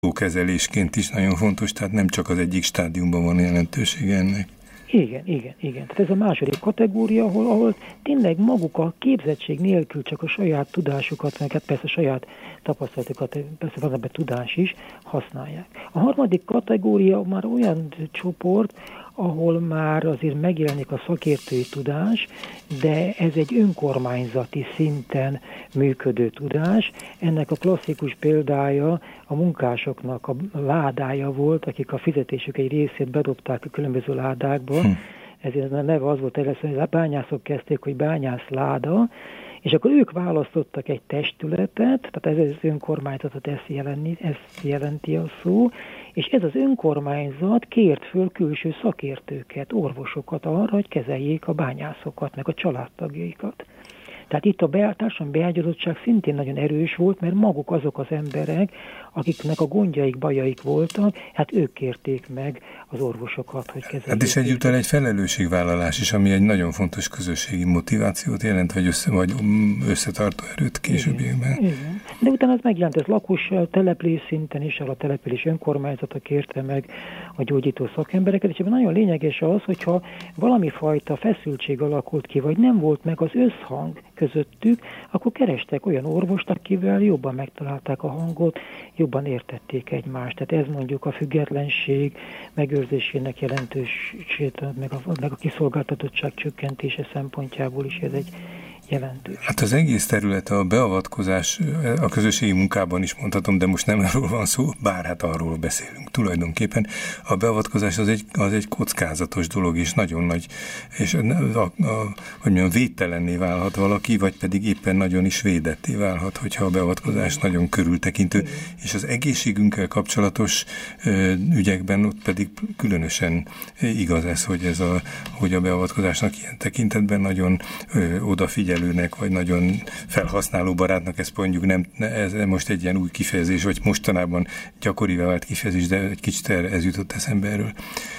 kezelésként is nagyon fontos, tehát nem csak az egyik stádiumban van jelentősége ennek. Igen. Tehát ez a második kategória, ahol tényleg maguk a képzettség nélkül csak a saját tudásukat, meg hát persze a saját tapasztalatokat, persze van ebben tudás is, használják. A harmadik kategória már olyan csoport, ahol már azért megjelenik a szakértői tudás, de ez egy önkormányzati szinten működő tudás. Ennek a klasszikus példája a munkásoknak a ládája volt, akik a fizetésük egy részét bedobták a különböző ládákba. Ezért a neve az volt először, hogy a bányászok kezdték, hogy bányászláda, és akkor ők választottak egy testületet, tehát ez az önkormányzatot, ezt jelenti a szó, és ez az önkormányzat kért föl külső szakértőket, orvosokat arra, hogy kezeljék a bányászokat, meg a családtagjaikat. Tehát itt a társadalmi beágyazottság szintén nagyon erős volt, mert maguk azok az emberek, akiknek a gondjaik, bajaik voltak, hát ők kérték meg az orvosokat, hogy kezeljék. Hát és egyúttal egy felelősségvállalás is, ami egy nagyon fontos közösségi motivációt jelent, vagy összetartó erőt későbbiekben. Igen. De utána ez megjelent, ez lakos település szinten is, a település önkormányzata kérte meg a gyógyító szakembereket, és ebben nagyon lényeges az, hogyha valami fajta feszültség alakult ki, vagy nem volt meg az összhang közöttük, akkor kerestek olyan orvost, akivel jobban megtalálták a hangot, jobban értették egymást. Tehát ez mondjuk a függetlenség megőrzésének jelentőségét, meg a kiszolgáltatottság csökkentése szempontjából is ez egy jelentős. Hát az egész terület, a beavatkozás a közösségi munkában is mondhatom, de most nem arról van szó, bár hát arról beszélünk tulajdonképpen. A beavatkozás az egy kockázatos dolog, és nagyon nagy, és hogy mondjam, védtelenné válhat valaki, vagy pedig éppen nagyon is védetté válhat, hogyha a beavatkozás nagyon körültekintő, és az egészségünkkel kapcsolatos ügyekben ott pedig különösen igaz ez, hogy a beavatkozásnak ilyen tekintetben nagyon odafigyelőnek, vagy nagyon felhasználóbarátnak, ezt mondjuk ez most egy ilyen új kifejezés, vagy mostanában gyakorivá vált kifejezés, de egy kicsit ez jutott eszembe erről.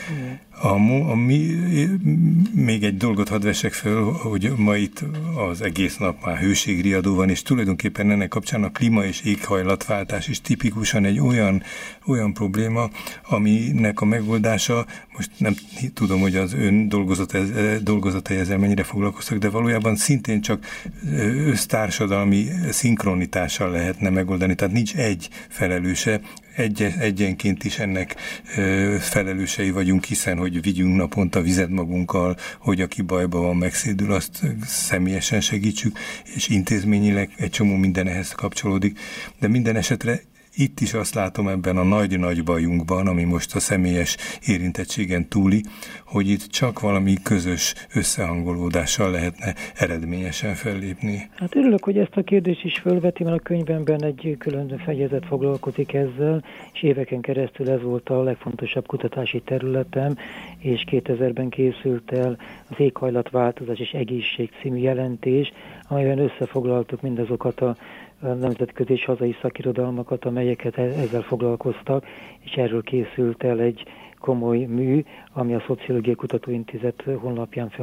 Még egy dolgot hadd vessek föl, hogy ma itt az egész nap már hőségriadó van, és tulajdonképpen ennek kapcsán a klíma és éghajlatváltás is tipikusan egy olyan probléma, aminek a megoldása, most nem tudom, hogy az ön dolgozatai ezzel mennyire foglalkoztak, de valójában szintén csak össztársadalmi szinkronitással lehetne megoldani, tehát nincs egy felelőse, egyenként is ennek felelősei vagyunk, hiszen hogy vigyünk naponta vizet magunkkal, hogy aki bajban van, megszédül, azt személyesen segítsük, és intézményileg egy csomó minden ehhez kapcsolódik. De minden esetre itt is azt látom ebben a nagy-nagy bajunkban, ami most a személyes érintettségen túli, hogy itt csak valami közös összehangolódással lehetne eredményesen fellépni. Hát örülök, hogy ezt a kérdést is fölveti, mert a könyvemben egy külön fejezet foglalkozik ezzel, és éveken keresztül ez volt a legfontosabb kutatási területem, és 2000-ben készült el az Éghajlatváltozás és Egészség című jelentés, amelyben összefoglaltuk mindazokat a nemzetközi és hazai szakirodalmakat, amelyeket ezzel foglalkoztak, és erről készült el egy komoly mű, ami a Szociológiai Kutatóintézet honlapján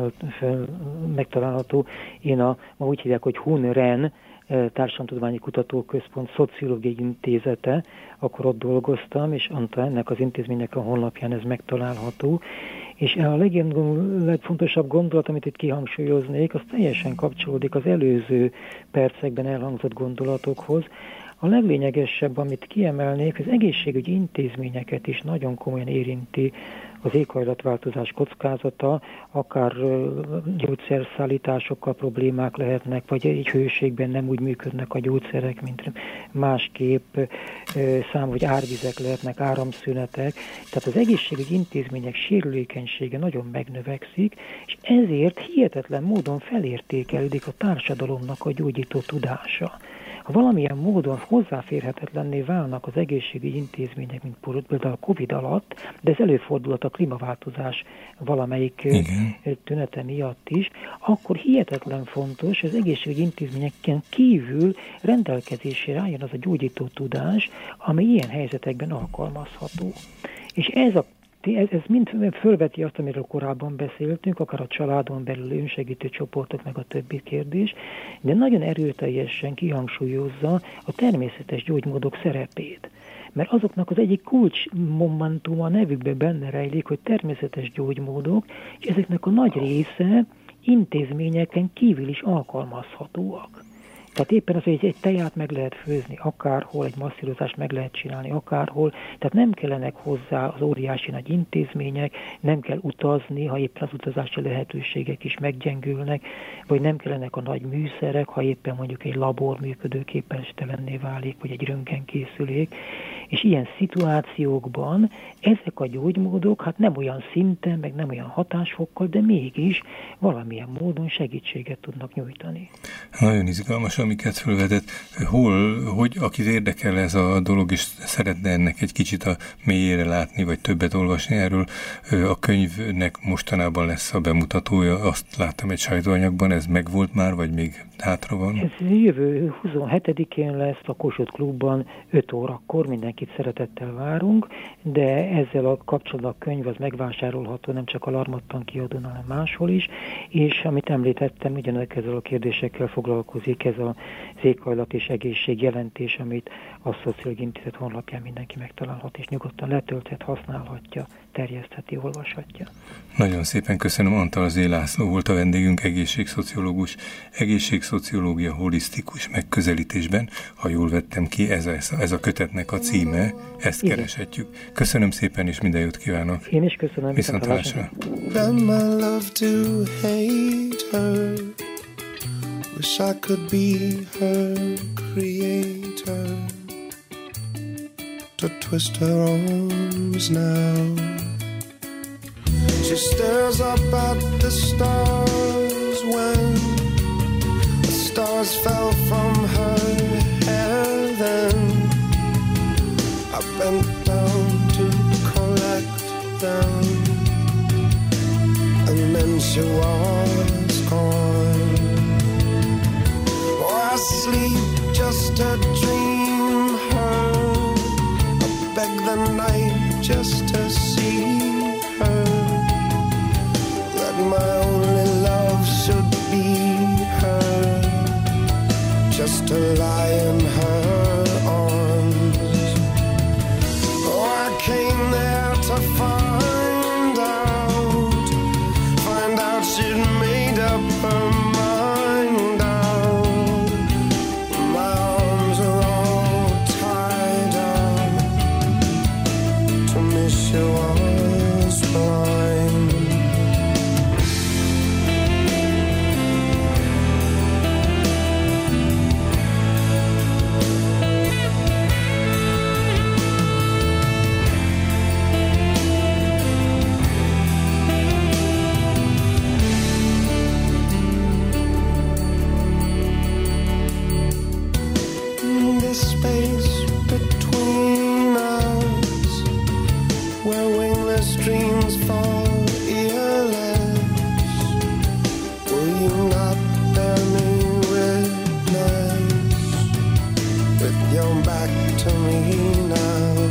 megtalálható. Ma úgy hívják, hogy HUNREN, Társadalomtudományi Kutatóközpont Szociológiai Intézete, akkor ott dolgoztam, és ennek az intézménynek a honlapján ez megtalálható. És a legfontosabb gondolat, amit itt kihangsúlyoznék, az teljesen kapcsolódik az előző percekben elhangzott gondolatokhoz. A leglényegesebb, amit kiemelnék, az egészségügyi intézményeket is nagyon komolyan érinti az éghajlatváltozás kockázata, akár gyógyszerszállításokkal problémák lehetnek, vagy egy hőségben nem úgy működnek a gyógyszerek, mint másképp, vagy árvizek lehetnek, áramszünetek. Tehát az egészségügyi intézmények sérülékenysége nagyon megnövekszik, és ezért hihetetlen módon felértékelődik a társadalomnak a gyógyító tudása. Ha valamilyen módon hozzáférhetetlenné válnak az egészségügyi intézmények, mint például a Covid alatt, de ez előfordulhat a klímaváltozás valamelyik tünete miatt is, akkor hihetetlen fontos, hogy az egészségügyi intézményeken kívül rendelkezésére álljon az a gyógyító tudás, ami ilyen helyzetekben alkalmazható. És ez mind fölveti azt, amiről korábban beszéltünk, akár a családon belül önsegítő csoportok, meg a többi kérdés, de nagyon erőteljesen kihangsúlyozza a természetes gyógymódok szerepét. mert azoknak az egyik kulcs momentum a nevükben benne rejlik, hogy természetes gyógymódok, és ezeknek a nagy része intézményeken kívül is alkalmazhatóak. Tehát éppen az, hogy egy teját meg lehet főzni akárhol, egy masszírozást meg lehet csinálni akárhol, tehát nem kellenek hozzá az óriási nagy intézmények, nem kell utazni, ha éppen az utazási lehetőségek is meggyengülnek, vagy nem kellenek a nagy műszerek, ha éppen mondjuk egy labor működőképtelenné válik, vagy egy röntgenkészülék, és ilyen szituációkban ezek a gyógymódok hát nem olyan szinten, meg nem olyan hatásfokkal, de mégis valamilyen módon segítséget tudnak nyújtani. Nagyon izgalmas, amiket felvetett. Hogy akit érdekel ez a dolog, és szeretne ennek egy kicsit a mélyére látni, vagy többet olvasni erről, a könyvnek mostanában lesz a bemutatója, azt láttam egy sajtóanyagban, ez megvolt már, vagy még hátra van? Ez jövő 27-én lesz a Kossuth Klubban 5 órakor, mindenkit szeretettel várunk, de ezzel a kapcsolatban a könyv az megvásárolható, nem csak a Larmattan kiadón, hanem máshol is, és amit említettem, ugyanezzel a kérdésekkel foglalkozik ez az éghajlat és egészség jelentés, amit a Szociológiai Intézet honlapján mindenki megtalálhat, és nyugodtan letölthet, használhatja, terjesztheti, olvashatja. Nagyon szépen köszönöm. Antal Zé László volt a vendégünk, egészségszociológus, egészségszociológia holisztikus megközelítésben. Ha jól vettem ki, ez a kötetnek a címe, ezt igen, kereshetjük. Köszönöm szépen, és minden jót kívánok. Én is köszönöm. Viszontlátásra. Wish I could be her creator, to twist her arms now. She stares up at the stars when the stars fell from her heaven. I bent down to collect them, and then she was gone. I sleep just to dream her. I beg the night just to see her. That my only love should be her, just to lie in her arms. Oh, I came there to find out she'd made up her mind. She was blind. The space between us, where wingless dreams fall earless, will you not bear me witness, with your back to me now?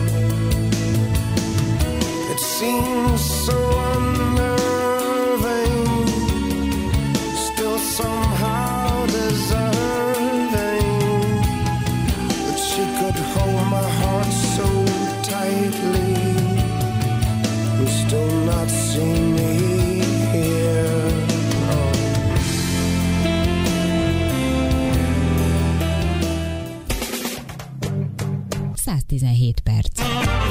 It seems so unnerving, still somehow deserving, that she could hold my heart so tightly, still not see me here. Oh. 117 perc.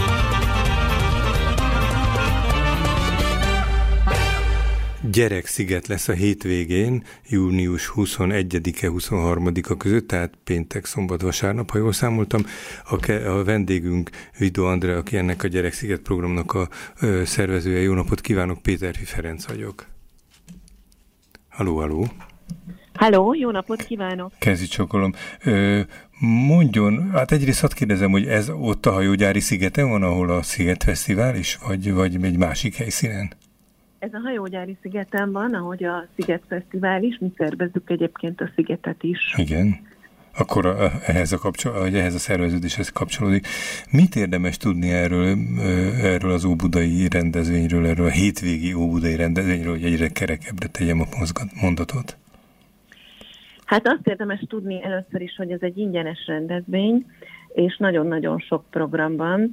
Gyereksziget lesz a hétvégén, június 21-e, 23-a között, tehát péntek, szombat, vasárnap, ha jól számoltam. A vendégünk Vidó Andrea, aki ennek a Gyereksziget programnak a szervezője. Jó napot kívánok, Péterfi Ferenc vagyok. Halló. Halló, jó napot kívánok! Kezi csokolom. Mondjon, hát egyrészt hadd kérdezem, hogy ez ott a hajógyári szigeten van, ahol a Szigetfesztivál is, vagy egy másik helyszínen? Ez a hajógyári szigeten van, ahogy a Szigetfesztivál is, mi szervezzük egyébként a szigetet is. Igen. Akkor ehhez a szerveződéshez kapcsolódik. Mit érdemes tudni erről az óbudai rendezvényről, erről a hétvégi óbudai rendezvényről, hogy egyre kerekebbre tegyem a mondatot? Hát azt érdemes tudni először is, hogy ez egy ingyenes rendezvény, és nagyon-nagyon sok programban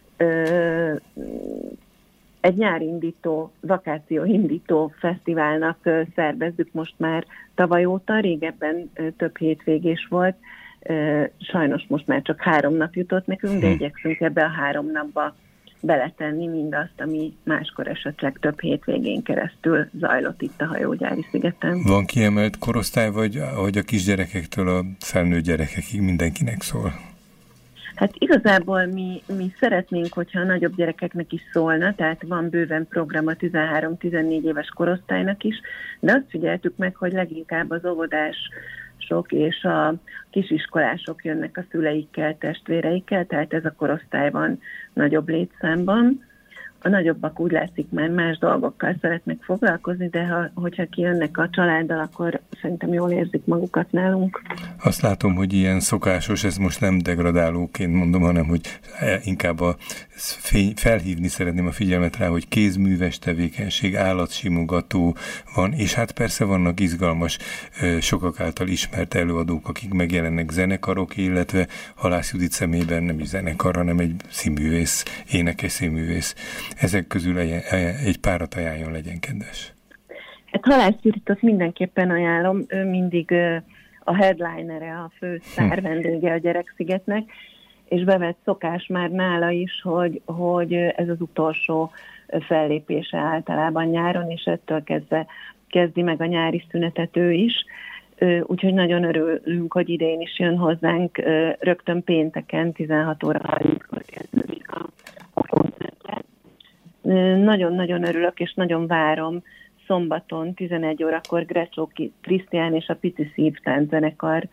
egy nyárindító, vakációindító fesztiválnak szervezzük most már tavaly óta, régebben több hétvégés volt, sajnos most már csak 3 nap jutott nekünk, de igyekszünk ebbe a 3 napba beletenni mindazt, ami máskor esetleg több hétvégén keresztül zajlott itt a Hajógyári szigeten. Van kiemelt korosztály, vagy ahogy a kisgyerekektől a felnőtt gyerekekig mindenkinek szól? Hát igazából mi szeretnénk, hogyha a nagyobb gyerekeknek is szólna, tehát van bőven program a 13-14 éves korosztálynak is, de azt figyeltük meg, hogy leginkább az óvodások és a kisiskolások jönnek a szüleikkel, testvéreikkel, tehát ez a korosztály van nagyobb létszámban. A nagyobbak úgy látszik már más dolgokkal szeretnek foglalkozni, de hogyha kijönnek a családdal, akkor szerintem jól érzik magukat nálunk. Azt látom, hogy ilyen szokásos, ez most nem degradálóként mondom, hanem hogy inkább felhívni szeretném a figyelmet rá, hogy kézműves tevékenység, állatsimogató van, és hát persze vannak izgalmas, sokak által ismert előadók, akik megjelennek, zenekarok, illetve Halász Judit személyben nem is zenekar, hanem egy színművész, énekes színművész. Ezek közül egy párat ajánljon, legyen kedves. Hát Halász Juditot mindenképpen ajánlom, ő mindig a headlinere, a fő sztár vendége a Gyerekszigetnek, és bevett szokás már nála is, hogy ez az utolsó fellépése általában nyáron, és ettől kezdve kezdi meg a nyári szünetet ő is. Úgyhogy nagyon örülünk, hogy idén is jön hozzánk, rögtön pénteken 16 óra 30-kor kezdődik a koncertje. Nagyon-nagyon örülök, és nagyon várom szombaton 11 órakor Grecsó Krisztián és a Pici Szív tánczenekar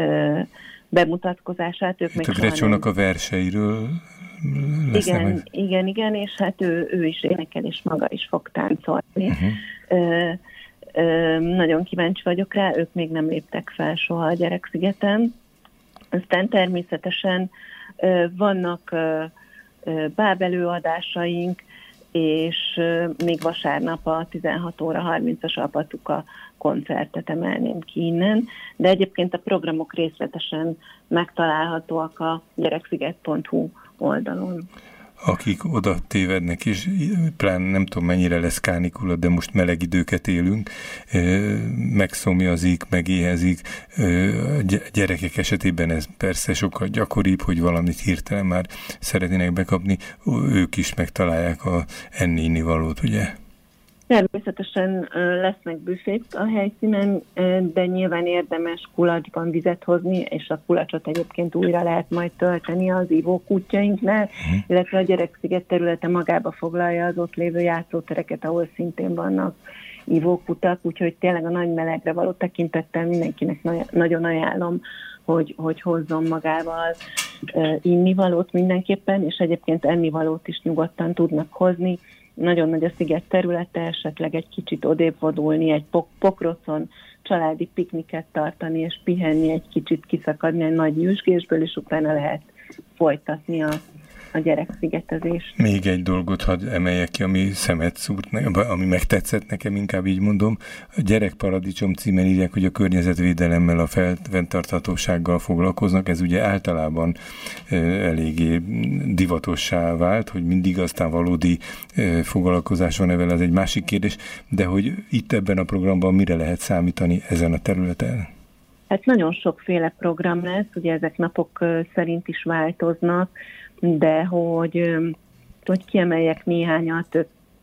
bemutatkozását. Ők a Grecsónak a verseiről lesz. Igen, és hát ő is énekel, és maga is fog táncolni. Nagyon kíváncsi vagyok rá, ők még nem léptek fel soha a Gyerekszigeten. Aztán természetesen vannak bábelőadásaink, és még vasárnap a 16 óra 30-as Apatuka koncertet emelném ki innen, de egyébként a programok részletesen megtalálhatóak a gyereksziget.hu oldalon. Akik oda tévednek, és plán nem tudom mennyire lesz kánikula, de most meleg időket élünk, megszomjazik, megéhezik. Gyerekek esetében ez persze sokkal gyakoribb, hogy valamit hirtelen már szeretnének bekapni, ők is megtalálják a enni-innivalót, ugye? Természetesen lesznek büfék a helyszínen, de nyilván érdemes kulacsban vizet hozni, és a kulacsot egyébként újra lehet majd tölteni az ivókútjainknál, illetve a Gyereksziget területe magába foglalja az ott lévő játszótereket, ahol szintén vannak ivókutak, úgyhogy tényleg a nagy melegre való tekintettel mindenkinek nagyon ajánlom, hogy hozzon magával innivalót mindenképpen, és egyébként ennivalót is nyugodtan tudnak hozni. Nagyon nagy a sziget területe, esetleg egy kicsit odébb vonulni, egy pokrocon családi pikniket tartani, és pihenni, egy kicsit kiszakadni egy nagy nyüzsgésből, és utána lehet folytatni a gyerekszigetezést. Még egy dolgot hadd emeljek ki, ami szemet szúrt, ami megtetszett nekem, inkább így mondom. A Gyerekparadicsom címen írják, hogy a környezetvédelemmel, a fenntarthatósággal foglalkoznak. Ez ugye általában eléggé divatossá vált, hogy mindig aztán valódi foglalkozás van ezzel, ez egy másik kérdés, de hogy itt ebben a programban mire lehet számítani ezen a területen? Hát nagyon sokféle program lesz, ugye ezek napok szerint is változnak, de hogy kiemeljek néhányat,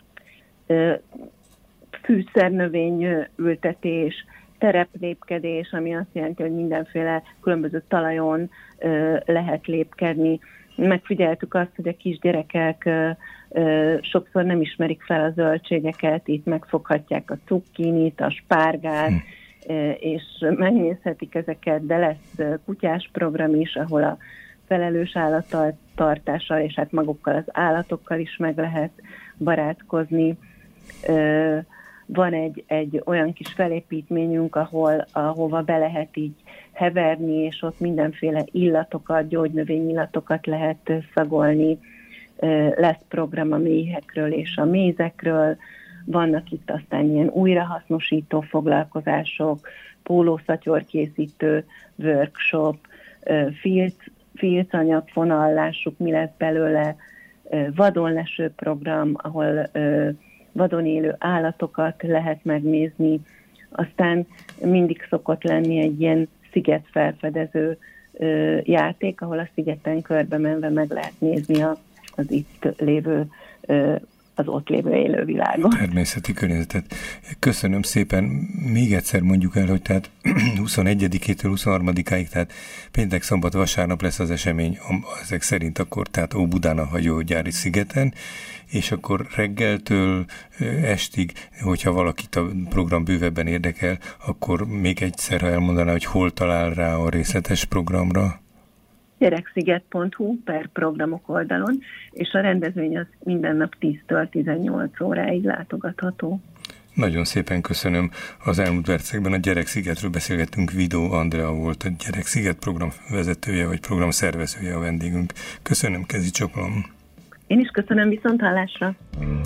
fűszernövény ültetés, tereplépkedés, ami azt jelenti, hogy mindenféle különböző talajon lehet lépkedni. Megfigyeltük azt, hogy a kisgyerekek sokszor nem ismerik fel a zöldségeket, itt megfoghatják a cukkinit, a spárgát, és megnézhetik ezeket, de lesz kutyás program is, ahol a felelős állattartással, és hát magukkal az állatokkal is meg lehet barátkozni. Van egy olyan kis felépítményünk, ahova be lehet így heverni, és ott mindenféle illatokat, gyógynövényillatokat lehet szagolni. Lesz program a méhekről és a mézekről, vannak itt aztán ilyen újrahasznosító foglalkozások, pólószatyorkészítő workshop, filcanyag fonallásuk, mi lesz belőle, vadonleső program, ahol vadon élő állatokat lehet megnézni, aztán mindig szokott lenni egy ilyen sziget felfedező játék, ahol a szigeten körbe menve meg lehet nézni az itt lévő, az ott lévő élővilágot. Természeti környezetet. Köszönöm szépen. Még egyszer mondjuk el, hogy tehát 21-től 23-áig, tehát péntek, szombat, vasárnap lesz az esemény, ezek szerint akkor, tehát Óbudán a hajógyári szigeten, és akkor reggeltől estig, hogyha valakit a program bővebben érdekel, akkor még egyszer, ha elmondaná, hogy hol talál rá a részletes programra? Gyereksziget.hu per programok oldalon, és a rendezvény az minden nap 10-től 18 óráig látogatható. Nagyon szépen köszönöm. Az elmúlt percekben a Gyerekszigetről beszélgettünk. Vidó Andrea volt a Gyereksziget program vezetője, vagy program szervezője a vendégünk. Köszönöm, kezi csoklom. Én is köszönöm, viszont hallásra.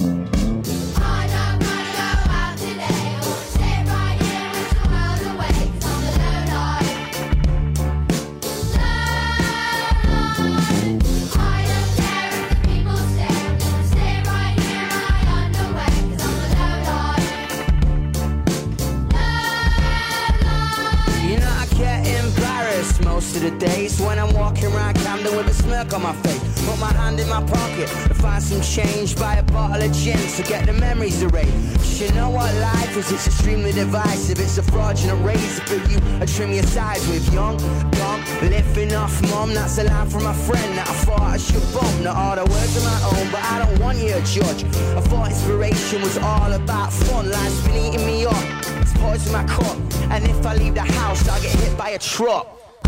Most of the days when I'm walking around Camden with a smirk on my face, put my hand in my pocket to find some change, buy a bottle of gin to get the memories erased. You know what life is, it's extremely divisive. It's a fraudulent razor for you to trim your sides with. Young, dumb, living off mum, that's a line from my friend that I thought I should bump. Not all the words of my own, but I don't want you to judge. I thought inspiration was all about fun. Life's been eating me up, it's poison my cup, and if I leave the house I'll get hit by a truck.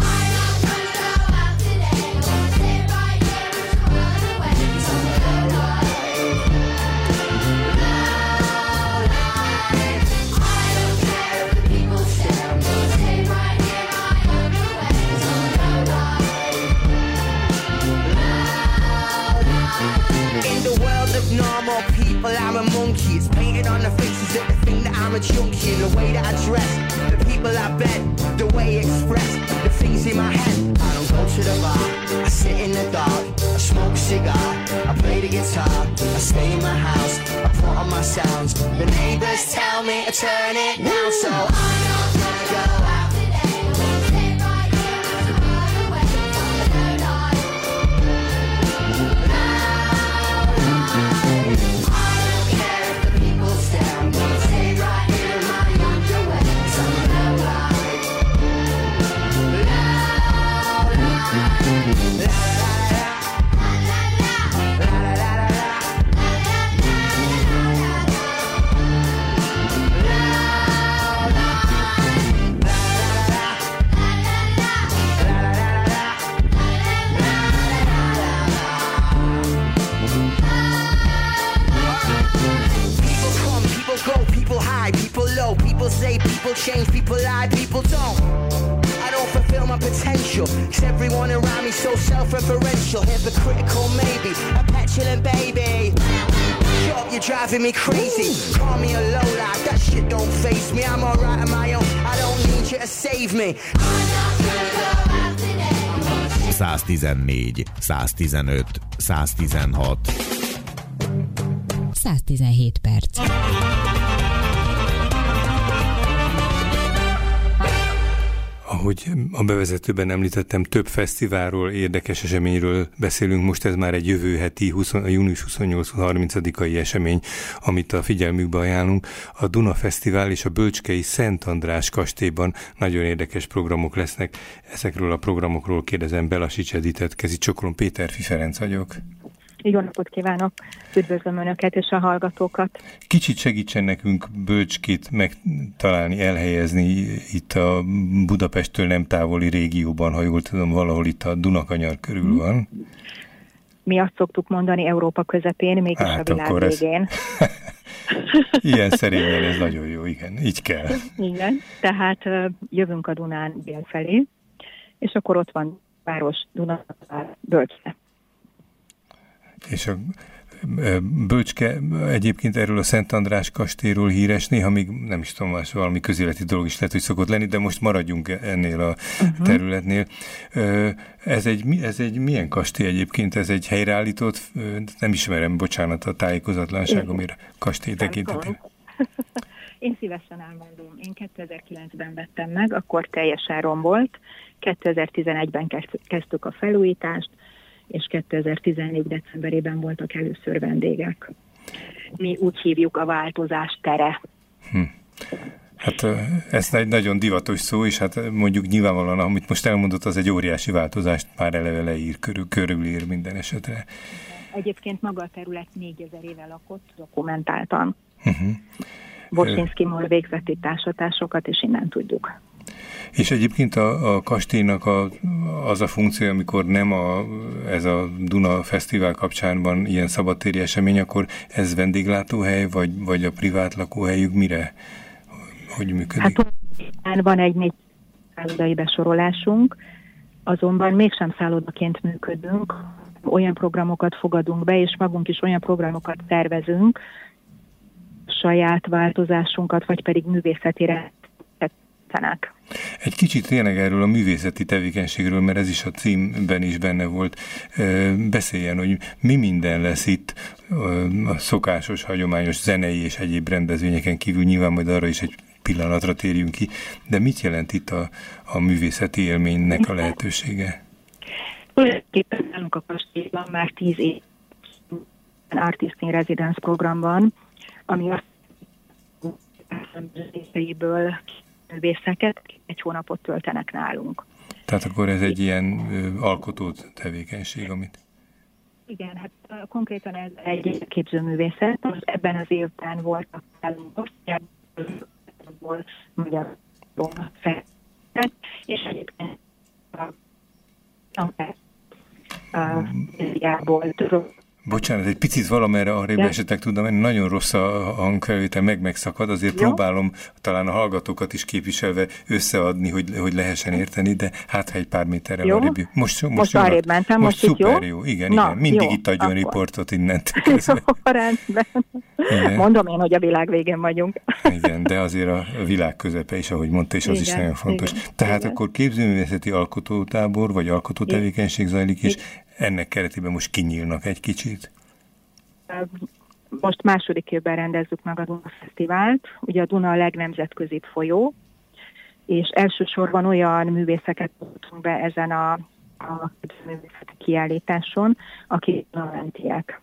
Normal people, I'm a monkey. It's painted on the faces that they think that I'm a junkie. The way that I dress, the people I bet, the way I express, the things in my head. I don't go to the bar, I sit in the dark, I smoke a cigar, I play the guitar, I stay in my house, I put on my sounds. The neighbors tell me to turn it down, so I'm not gonna go out today. We'll stay right here and run away from the third eye. People say, people change, people lie, people don't. I don't fulfill my potential, cause everyone around me so self-referential. Hypocritical maybe, a petulant baby. Shut up, you're driving me crazy. Call me a lowlife, that shit don't faze me. I'm alright on my own, I don't need you to save me. 114, 115, 116 117 perc. Ahogy a bevezetőben említettem, több fesztiválról, érdekes eseményről beszélünk. Most ez már egy jövő heti, június 28-30-ai esemény, amit a figyelmükbe ajánlunk. A Duna Fesztivál és a Bölcskei Szent András kastélyban nagyon érdekes programok lesznek. Ezekről a programokról kérdezem Belasics Editet, kezi csokolom, Péterfi Ferenc vagyok. Jó napot kívánok! Üdvözlöm Önöket és a hallgatókat! Kicsit segítsen nekünk Bölcskét megtalálni, elhelyezni itt a Budapesttől nem távoli régióban, ha jól tudom, valahol itt a Dunakanyar körül van. Mi azt szoktuk mondani Európa közepén, mégis a világ végén. Ilyen szerényen ez nagyon jó, igen, így kell. Igen, tehát jövünk a Dunán dél felé, és akkor ott van város Duna, Bölcske. És Bölcske egyébként erről a Szent András kastélyról híres, néha még nem is tudom, valami közéleti dolog is lehet, hogy szokott lenni, de most maradjunk ennél a területnél. Ez egy milyen kastély egyébként? Ez egy helyreállított, nem ismerem, bocsánat a tájékozatlanságomért, kastély tekintetében. Én szívesen elmondom. Én 2009-ben vettem meg, akkor teljesen rombolt. 2011-ben kezdtük a felújítást, és 2014. decemberében voltak először vendégek. Mi úgy hívjuk a változás tere. Hát ez egy nagyon divatos szó, és hát mondjuk nyilvánvalóan, amit most elmondott, az egy óriási változást már eleve leír, körülír minden esetre. Egyébként maga a terület 4000 éve lakott, dokumentáltan. Boczynski-Moll végzett itt ásatásokat, és innen tudjuk. És egyébként a kastélynak az a funkció, amikor nem ez a Duna Fesztivál kapcsán van ilyen szabadtéri esemény, akkor ez vendéglátóhely, vagy a privát lakóhelyük mire? Hogy működik? Hát van egy 4 szállodai besorolásunk, azonban mégsem szállodaként működünk, olyan programokat fogadunk be, és magunk is olyan programokat tervezünk, saját változásunkat, vagy pedig művészetire tettenek. Egy kicsit tényleg erről a művészeti tevékenységről, mert ez is a címben is benne volt. Beszéljen, hogy mi minden lesz itt a szokásos, hagyományos zenei és egyéb rendezvényeken kívül, nyilván majd arra is egy pillanatra térjünk ki, de mit jelent itt a művészeti élménynek a lehetősége? Tulajdonképpen nálunk a kastélyban már 10 év Artist in Residence programban, ami azt részeiből művészeket 1 hónapot töltenek nálunk. Tehát akkor ez egy ilyen alkotó tevékenység, amit... Igen, hát konkrétan ez egy képzőművészet. Most ebben az évben voltak nálunk Magyarországon feltett, és egyébként Bocsánat, egy picit valamerre arrébb esetleg tudom menni, nagyon rossz a hangfelvétel, megszakad, azért próbálom talán a hallgatókat is képviselve összeadni, hogy lehessen érteni, de hát ha egy pár méterrel arrébb. Most arrébb mentem, most szuper jó. Igen, mindig jó, itt adjon akkor riportot innentől közben. Jó, rendben. Mondom én, hogy a világ végén vagyunk. Igen, de azért a világ közepe is, ahogy mondta, és az is nagyon fontos. Tehát akkor képzőművészeti alkotótábor, vagy alkotótevékenység zajlik, és ennek keretében most kinyílnak egy kicsit? Most második évben rendezzük meg a Duna Fesztivált. Ugye a Duna a legnemzetközibb folyó, és elsősorban olyan művészeket tudtunk be ezen a művészeti kiállításon, akik dunamentiek.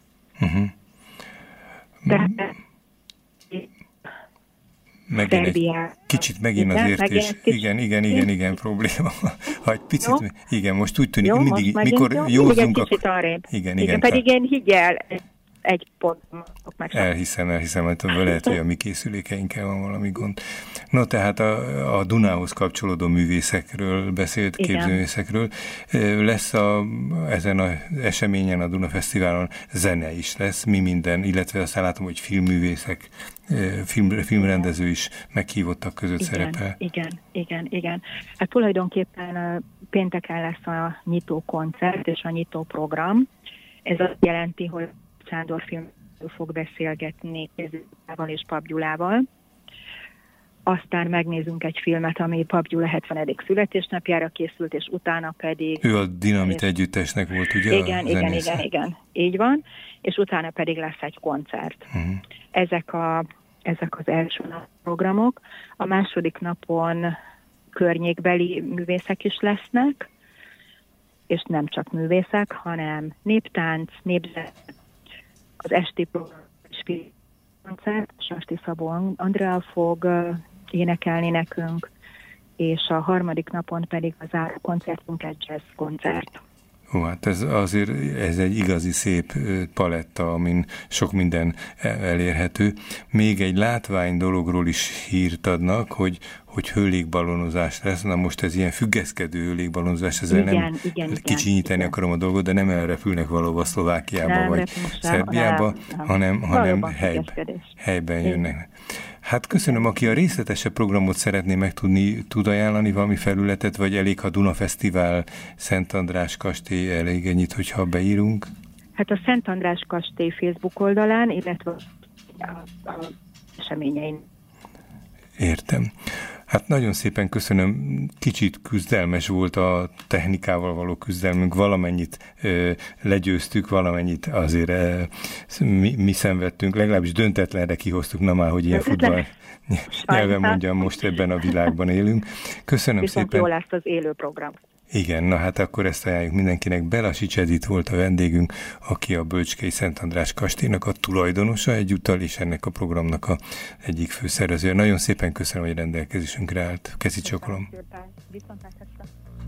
Kicsit megint az értés. Igen, probléma. Ha egy picit, igen, most úgy tűnik, mindig, mikor józzunk, akkor... Igen, pedig én higgyel, egy ponton meg. Elhiszem, hogy lehet, hogy a mi készülékeinkkel van valami gond. No, tehát a Dunához kapcsolódó művészekről beszélt, képzőművészekről. Lesz ezen az eseményen, a Duna Fesztiválon zene is lesz, mi minden, illetve aztán látom, hogy filmművészek, filmrendező is meghívottak között szerepel. Igen. Hát tulajdonképpen pénteken lesz a nyitó koncert és a nyitó program. Ez azt jelenti, hogy Sándor film fog beszélgetni Kézőával és Papp Gyulával. Aztán megnézünk egy filmet, ami Papp Gyula 70. születésnapjára készült, és utána pedig... Ő a Dinamit együttesnek volt, ugye? Igen. Így van. És utána pedig lesz egy koncert. Ezek az első programok. A második napon környékbeli művészek is lesznek, és nem csak művészek, hanem néptánc, népzene. Az esti program koncert, Sasti Szabó Andrea fog énekelni nekünk, és a harmadik napon pedig a záró koncertünk egy jazz koncert. Hát ez egy igazi szép paletta, amin sok minden elérhető. Még egy látvány dologról is hírt adnak, hogy hőlékbalonozás lesz. Na most ez ilyen függeszkedő hőlékbalonozás, ezzel nem kicsinyíteni akarom a dolgot, de nem elrepülnek valóban Szlovákiába vagy Szerbiába, hanem helyben jönnek. Hát köszönöm, aki a részletesebb programot szeretné megtudni, tud ajánlani valami felületet, vagy elég, ha Duna Fesztivál, Szent András kastély, elég ennyit, hogyha beírunk? Hát a Szent András kastély Facebook oldalán, illetve a eseményein. Értem. Hát nagyon szépen köszönöm, kicsit küzdelmes volt a technikával való küzdelmünk, valamennyit legyőztük, valamennyit azért mi szenvedtünk, legalábbis döntetlenre kihoztuk, na már, hogy ilyen futball nyelven mondjam, most ebben a világban élünk. Köszönöm viszont szépen. Jó lesz az élő program. Igen, na hát akkor ezt ajánljuk mindenkinek. Belasics Edith volt a vendégünk, aki a Bölcskei Szent András kastélynak a tulajdonosa egyúttal, és ennek a programnak a egyik főszervezője. Nagyon szépen köszönöm, hogy rendelkezésünkre állt. Kezi csokolom. Viszontlátásra.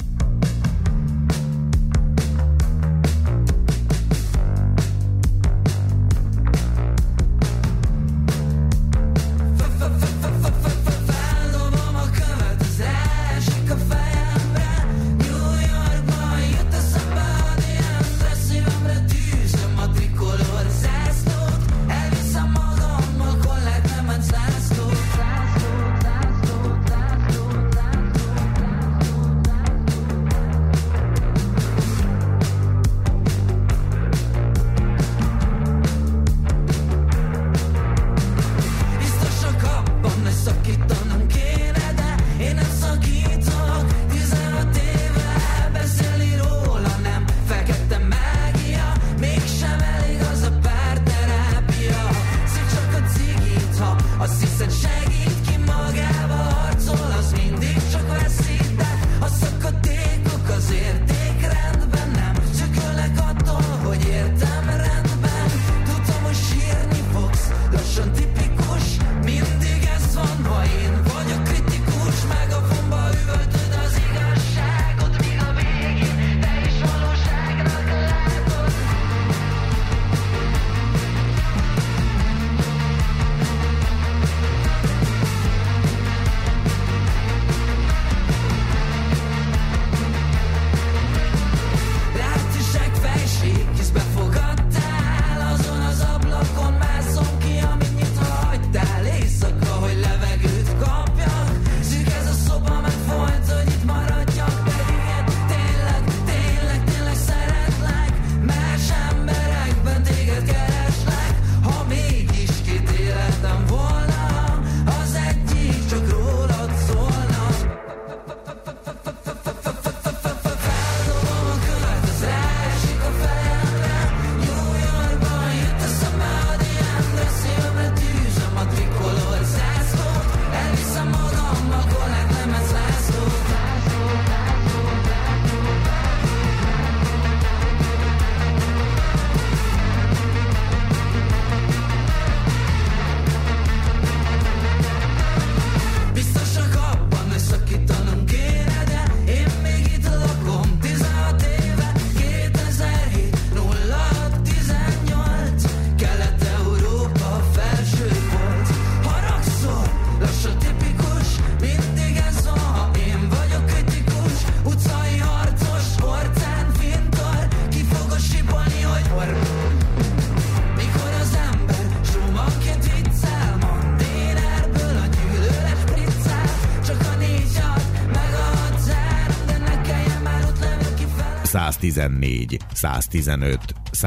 ...114, 115,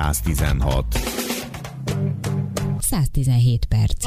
116. 117 perc.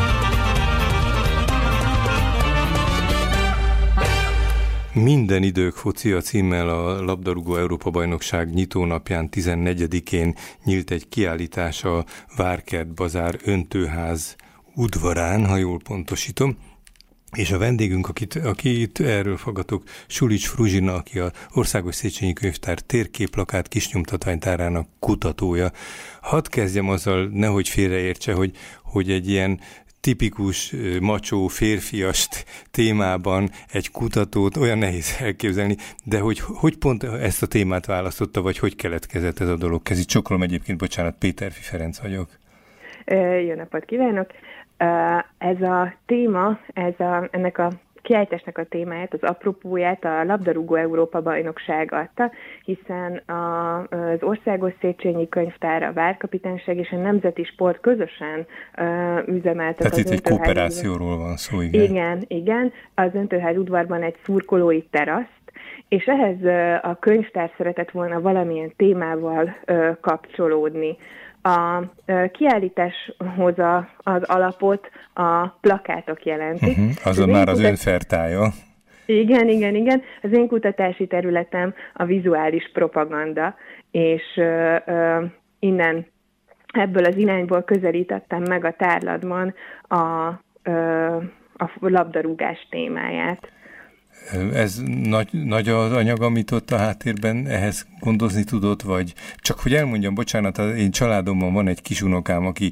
Minden idők focia címmel a labdarúgó Európa-bajnokság nyitónapján 14-én nyílt egy kiállítás a Várkert Bazár öntőház udvarán, ha jól pontosítom. És a vendégünk, akit erről fogadok, Sulics Fruzsina, aki az Országos Széchenyi Könyvtár térképlakát kisnyomtatványtárának kutatója. Hadd kezdjem azzal, nehogy félreértse, hogy egy ilyen tipikus macsó férfiast témában egy kutatót olyan nehéz elképzelni, de hogy pont ezt a témát választotta, vagy hogy keletkezett ez a dolog? Kezi csokolom egyébként, bocsánat, Péterfi Ferenc vagyok. Jó napot kívánok! Ez a téma, ennek a kiállításnak a témáját, az apropóját a labdarúgó Európa-bajnokság adta, hiszen az Országos Széchenyi Könyvtár, a Várkapitányság és a Nemzeti Sport közösen üzemeltet. Tehát itt egy kooperációról van szó, igen. Igen. Az öntőház udvarban egy szurkolói teraszt, És ehhez a könyvtár szeretett volna valamilyen témával kapcsolódni. A kiállításhoz az alapot a plakátok jelentik. Azon már az önfertája. Igen. Az én kutatási területem a vizuális propaganda, és innen ebből az irányból közelítettem meg a tárlatban a labdarúgás témáját. Ez nagy az anyag, amit ott a háttérben ehhez gondozni tudott, vagy csak hogy elmondjam, bocsánat, én családomban van egy kisunokám, aki